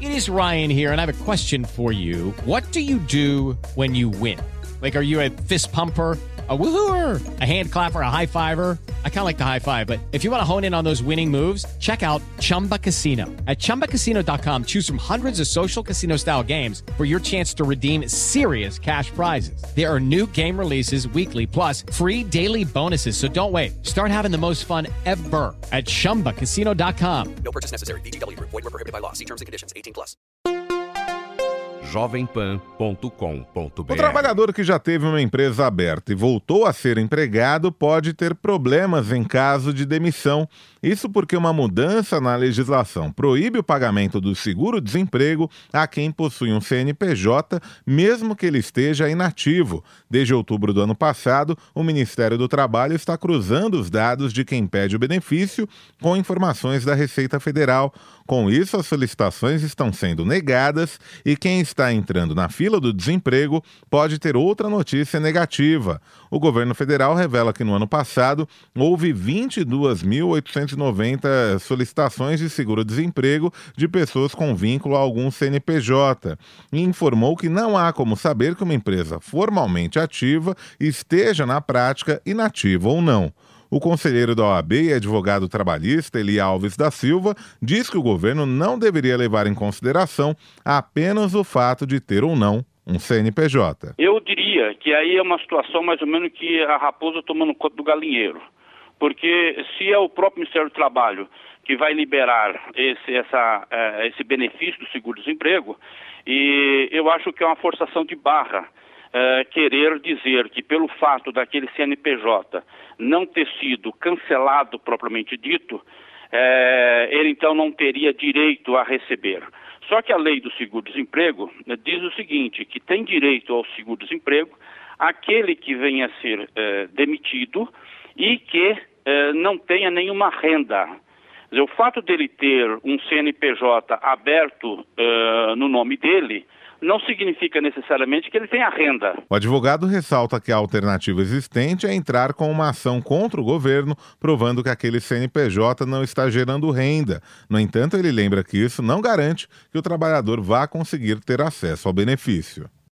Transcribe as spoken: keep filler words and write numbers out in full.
It is Ryan here, and I have a question for you. What do you do when you win? Like, are you a fist pumper, a woohooer, a hand clapper, a high fiver? I kind of like the high five, but if you want to hone in on those winning moves, check out Chumba Casino. At chumba casino dot com, choose from hundreds of social casino style games for your chance to redeem serious cash prizes. There are new game releases weekly, plus free daily bonuses. So don't wait. Start having the most fun ever at chumba casino dot com. No purchase necessary. V G W Group. Void where prohibited by law. See terms and conditions. eighteen plus. jovem pan ponto com ponto b r. O trabalhador que já teve uma empresa aberta e voltou a ser empregado pode ter problemas em caso de demissão. Isso porque uma mudança na legislação proíbe o pagamento do seguro-desemprego a quem possui um C N P J, mesmo que ele esteja inativo. Desde outubro do ano passado, o Ministério do Trabalho está cruzando os dados de quem pede o benefício com informações da Receita Federal. Com isso, as solicitações estão sendo negadas e quem está entrando na fila do desemprego pode ter outra notícia negativa. O governo federal revela que no ano passado houve vinte e duas mil oitocentas e noventa solicitações de seguro-desemprego de pessoas com vínculo a algum C N P J e informou que não há como saber que uma empresa formalmente ativa esteja na prática inativa ou não. O conselheiro da O A B e advogado trabalhista, Eli Alves da Silva, diz que o governo não deveria levar em consideração apenas o fato de ter ou não um C N P J. Eu diria que aí é uma situação mais ou menos que a raposa tomando conta do galinheiro. Porque se é o próprio Ministério do Trabalho que vai liberar esse, essa, uh, esse benefício do seguro-desemprego, e eu acho que é uma forçação de barra. Uh, querer dizer que pelo fato daquele C N P J não ter sido cancelado propriamente dito, uh, ele então não teria direito a receber. Só que a lei do seguro-desemprego uh, diz o seguinte, que tem direito ao seguro-desemprego aquele que venha a ser uh, demitido e que uh, não tenha nenhuma renda. Quer dizer, o fato dele ter um C N P J aberto uh, no nome dele não significa necessariamente que ele tenha renda. O advogado ressalta que a alternativa existente é entrar com uma ação contra o governo, provando que aquele C N P J não está gerando renda. No entanto, ele lembra que isso não garante que o trabalhador vá conseguir ter acesso ao benefício.